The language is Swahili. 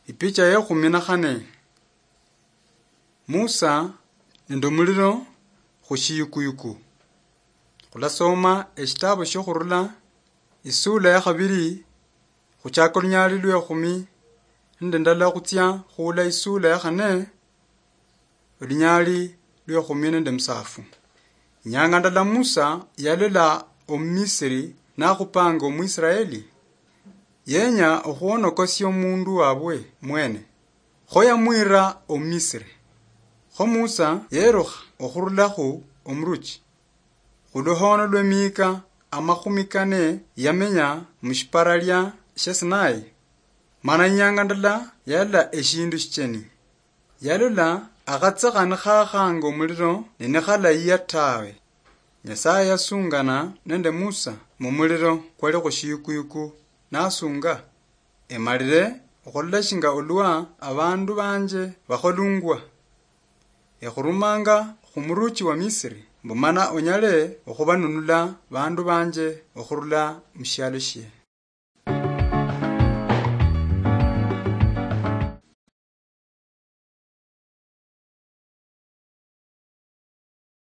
Ipicha ya 14. Musa nende muliro khushiyukuyuku. Khulasoma ekitabo shokhurula isula ya 2 khuchaka lunyali lwe 10 nende ndala khutya khula isula ya 4 lunyali lwe 10 nende musafu. Nyanga ndala Musa yalola Omisiri nakhupanga Omwisraeli yenya okhuonokosya omundu wabwe mwene khoya mwira Omisiri. Kho Musa yerukha okhurulakho omuruchi khuluhono lwe mika 40 yamenya mushipara sha Sinai. Mana nyanga ndala yalola eshindu shicheni yalola akhatsakhani khakhanga omuliro nenikhalaiya tawe. Nyasaye yasungana nende Musa mumuliro kwali khushiyukuyuku nasunga emalire okhola shinga olwa abandu banje bakholungwa ekhurumanga khumuruchi wa Misiri mbumana onyale okhubanunula bandu banje okhurula mushyalo she.